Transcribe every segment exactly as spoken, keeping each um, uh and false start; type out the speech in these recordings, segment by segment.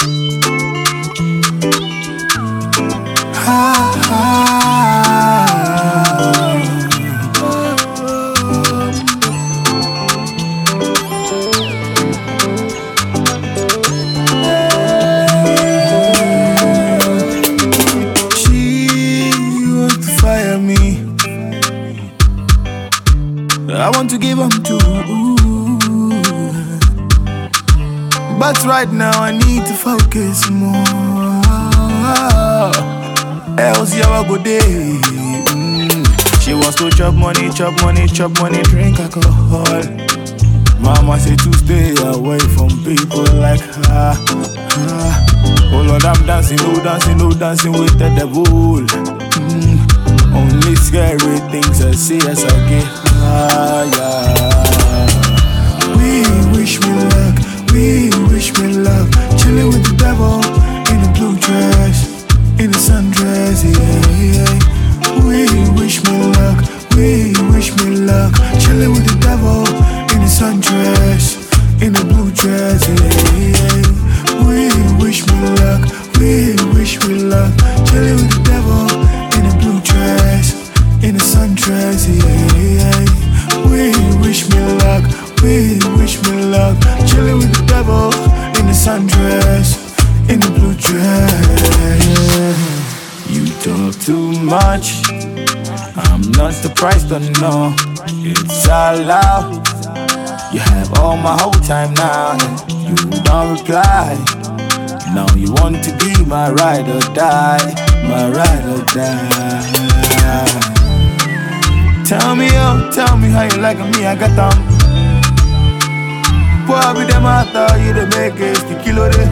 I want to give them to, but right now I need to focus more. Else you have a good day. mm. She wants to chop money, chop money, chop money, drink alcohol. Mama said to stay away from people like her. Oh Lord, I'm dancing, oh dancing, oh dancing with the devil. mm. Only scary things I see as I get higher. We wish me luck, we wish me luck. Chilling with the devil in a blue dress, in a sundress, yeah, yeah. We wish me luck, we wish me luck. Chilling with the devil in a sundress, in a blue dress, yeah, yeah. We wish me luck, we wish me luck. Chilling with the devil in a blue dress, in a sundress, yeah, yeah. We wish me luck, we wish me luck. Chilling with the devil in a sundress, in a blue dress, yeah. You talk too much, I'm not surprised to know it's allowed. You have all my whole time now, and you don't reply. Now you want to be my ride or die, my ride or die. Tell me, oh, tell me how you like me, I got them. Boy, with them out there, you they make it, the kilo day.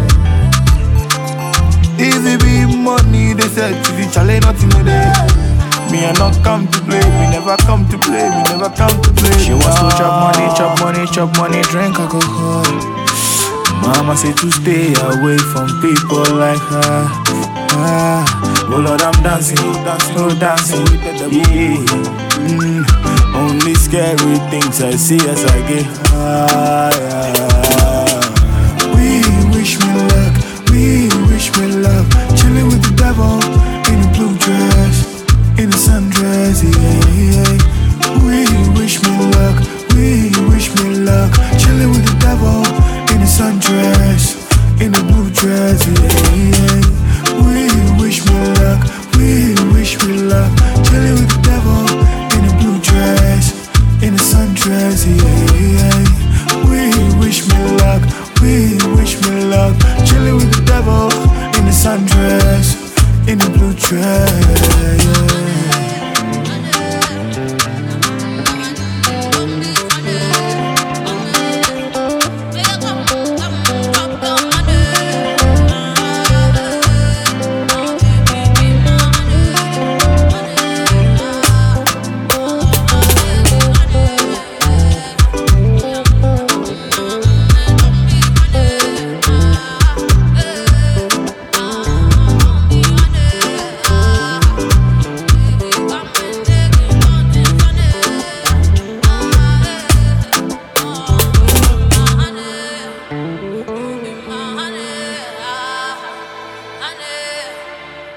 Easy be money, they said, to the challenge, nothing today. Me I not come to play, me never come to play, me never come to play. She wants to chop money, chop money, chop money, drink alcohol. Mama said to stay away from people like her. Ah, oh Lord, I'm dancing, oh dancing, yeah. Mm, only scary things I see as I get higher. We wish me luck, we wish me luck. Chilling with the devil in a blue dress, in a sundress, yeah, yeah. We wish me luck, we wish me luck. Chilling with the devil in a sundress, in a blue dress, yeah, yeah. We wish me luck, we wish me luck. Chilling with the devil in a blue dress, in a sundress, yeah, yeah. We wish me luck, we wish me luck. Chilling with the devil in a sundress, in a blue dress, yeah.